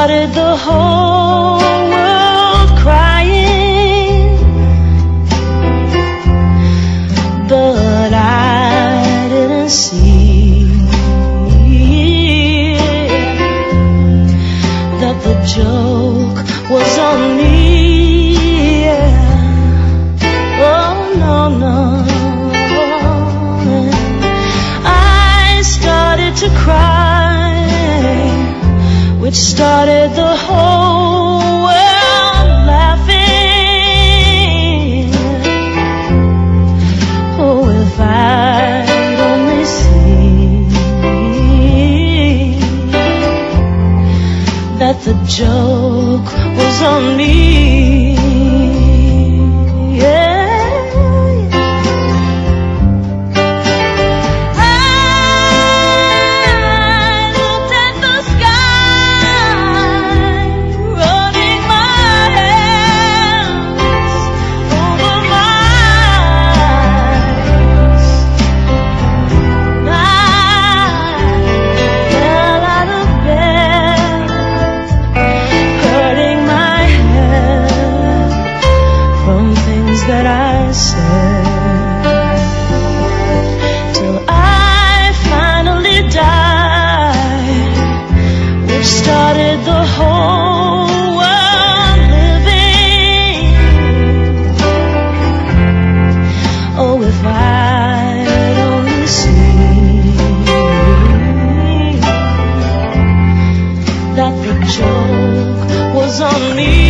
started the whole world crying, but I didn't see that the joke was on me. Oh no, no. I started to cry, which started the whole world laughing. Oh, if I'd only seen that the joke was on me. Yeah. That I said, till I finally died, which started the whole world living. Oh, if I'd only seen that the joke was on me.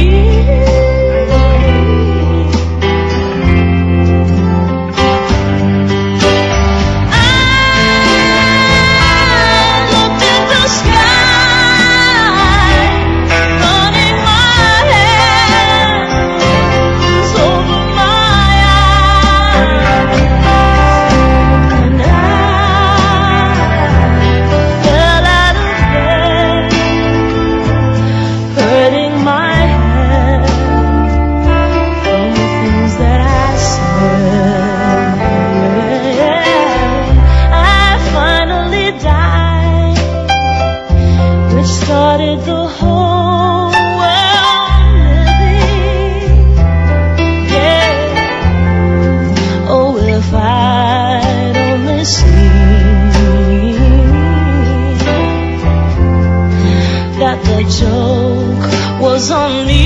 Started the whole world living, yeah. Oh, if I'd only seen that the joke was on me.